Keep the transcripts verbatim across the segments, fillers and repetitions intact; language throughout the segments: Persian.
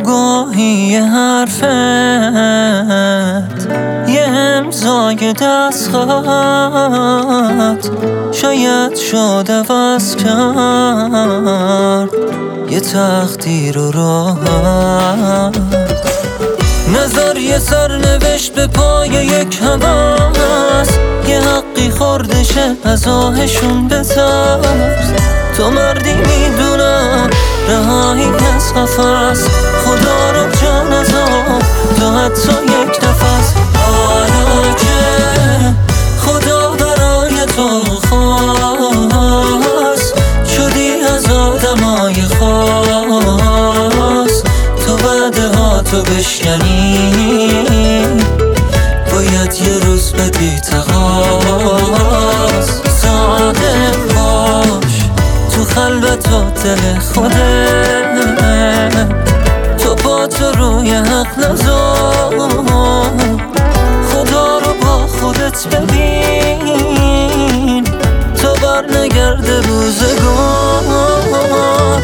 گاهی یه حرفت، یه امضای دستخط شاید شد عوض کرد یه تقدیر و راحت. نظر یه سرنوشت به پای یک هوس، یه حقی خوردشه از آهشون بترس. تو مردی میدونم رهایی از قفس، خدا رو جان ازم تو حتی یک نفس. حالا که خدا برای تو خواست، شدی از آدمای خاص. تو بعده ها تو بشکنی، باید یه روز بدی تقاس. صادق باش تو خلوت و دل خودت، تو با تو روی حق نذار. خدا رو با خودت ببین تا بر نگرده روزگار.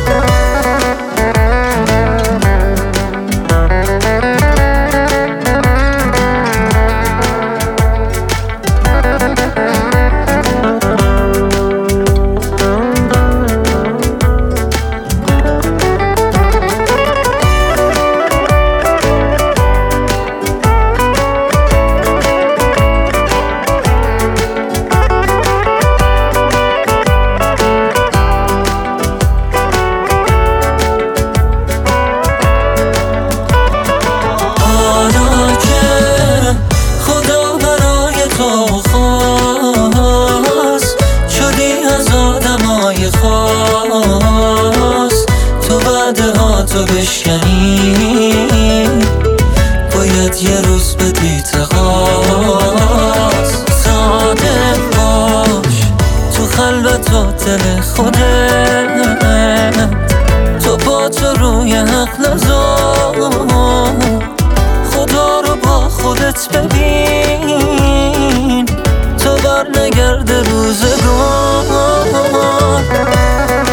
تو بعده ها تو بشکنی، باید یه روز بدی تقاس. صادق باش تو خلوت و دل خودت، تو با تو روی حق نذار. خدا رو با خودت ببین تا بر نگرده روزگار.